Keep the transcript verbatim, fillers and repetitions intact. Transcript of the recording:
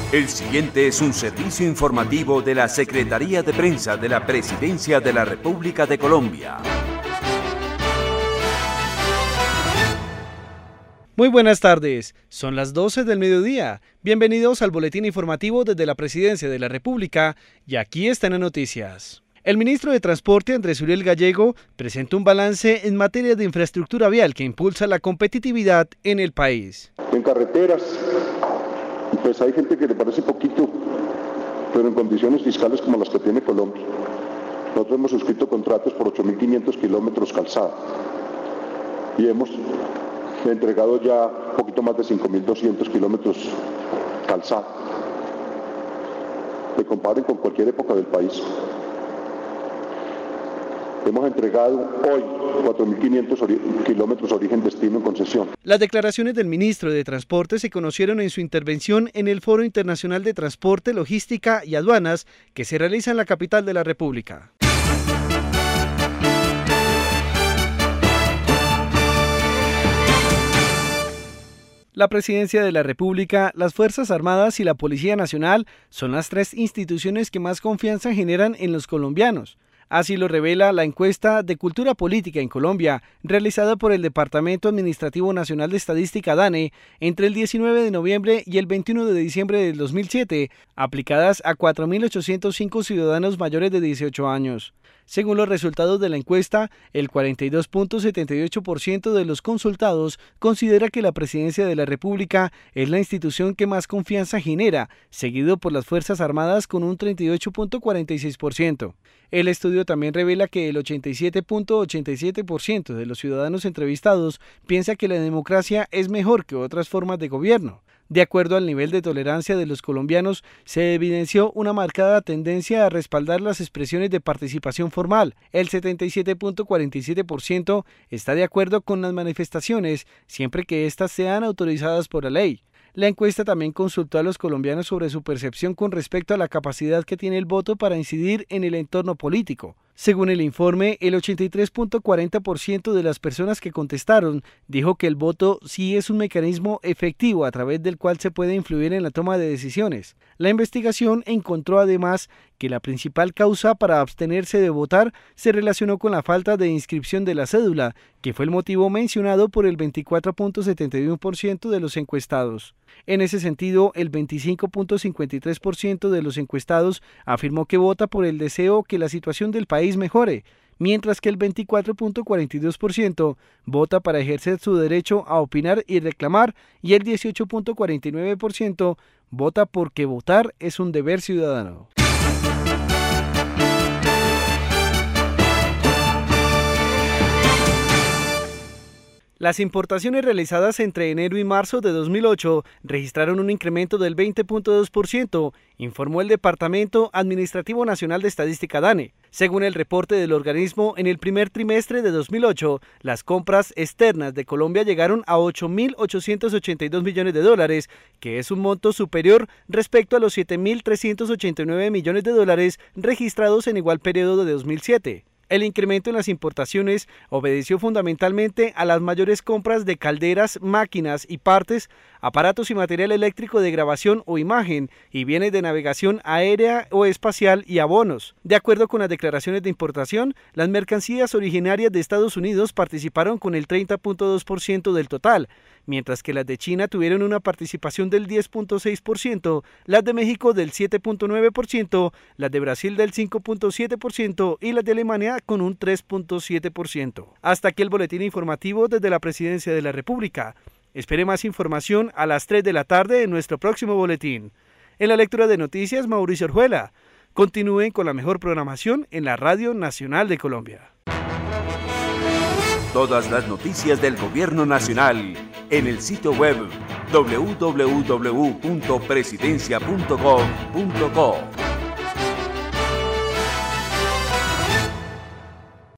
El siguiente es un servicio informativo de la Secretaría de Prensa de la Presidencia de la República de Colombia. Muy buenas tardes, son las doce del mediodía. Bienvenidos al boletín informativo desde la Presidencia de la República y aquí están las noticias. El ministro de Transporte, Andrés Uriel Gallego, presentó un balance en materia de infraestructura vial que impulsa la competitividad en el país. En carreteras, pues hay gente que le parece poquito, pero en condiciones fiscales como las que tiene Colombia. Nosotros hemos suscrito contratos por ocho mil quinientos kilómetros calzada y hemos entregado ya un poquito más de cinco mil doscientos kilómetros calzada. Se comparen con cualquier época del país. Hemos entregado hoy cuatro mil quinientos kilómetros origen-destino en concesión. Las declaraciones del ministro de Transporte se conocieron en su intervención en el Foro Internacional de Transporte, Logística y Aduanas que se realiza en la capital de la República. La Presidencia de la República, las Fuerzas Armadas y la Policía Nacional son las tres instituciones que más confianza generan en los colombianos. Así lo revela la encuesta de Cultura Política en Colombia, realizada por el Departamento Administrativo Nacional de Estadística DANE entre el diecinueve de noviembre y el veintiuno de diciembre del dos mil siete, aplicadas a cuatro mil ochocientos cinco ciudadanos mayores de dieciocho años. Según los resultados de la encuesta, el cuarenta y dos punto setenta y ocho por ciento de los consultados considera que la Presidencia de la República es la institución que más confianza genera, seguido por las Fuerzas Armadas con un treinta y ocho punto cuarenta y seis por ciento. El estudio también revela que el ochenta y siete punto ochenta y siete por ciento de los ciudadanos entrevistados piensa que la democracia es mejor que otras formas de gobierno. De acuerdo al nivel de tolerancia de los colombianos, se evidenció una marcada tendencia a respaldar las expresiones de participación formal. El setenta y siete punto cuarenta y siete por ciento está de acuerdo con las manifestaciones, siempre que éstas sean autorizadas por la ley. La encuesta también consultó a los colombianos sobre su percepción con respecto a la capacidad que tiene el voto para incidir en el entorno político. Según el informe, el ochenta y tres punto cuarenta por ciento de las personas que contestaron dijo que el voto sí es un mecanismo efectivo a través del cual se puede influir en la toma de decisiones. La investigación encontró además que la principal causa para abstenerse de votar se relacionó con la falta de inscripción de la cédula, que fue el motivo mencionado por el veinticuatro punto setenta y uno por ciento de los encuestados. En ese sentido, el veinticinco punto cincuenta y tres por ciento de los encuestados afirmó que vota por el deseo que la situación del país mejore, mientras que el veinticuatro punto cuarenta y dos por ciento vota para ejercer su derecho a opinar y reclamar y el dieciocho punto cuarenta y nueve por ciento vota porque votar es un deber ciudadano. Las importaciones realizadas entre enero y marzo de dos mil ocho registraron un incremento del veinte punto dos por ciento, informó el Departamento Administrativo Nacional de Estadística DANE. Según el reporte del organismo, en el primer trimestre de dos mil ocho, las compras externas de Colombia llegaron a ocho mil ochocientos ochenta y dos millones de dólares, que es un monto superior respecto a los siete mil trescientos ochenta y nueve millones de dólares registrados en igual periodo de dos mil siete. El incremento en las importaciones obedeció fundamentalmente a las mayores compras de calderas, máquinas y partes, aparatos y material eléctrico de grabación o imagen, y bienes de navegación aérea o espacial y abonos. De acuerdo con las declaraciones de importación, las mercancías originarias de Estados Unidos participaron con el treinta punto dos por ciento del total, mientras que las de China tuvieron una participación del diez punto seis por ciento, las de México del siete punto nueve por ciento, las de Brasil del cinco punto siete por ciento y las de Alemania con un tres punto siete por ciento. Hasta aquí el boletín informativo desde la Presidencia de la República. Espere más información a las tres de la tarde en nuestro próximo boletín. En la lectura de noticias, Mauricio Orjuela. Continúen con la mejor programación en la Radio Nacional de Colombia. Todas las noticias del Gobierno Nacional en el sitio web doble u doble u doble u punto presidencia punto gov punto co.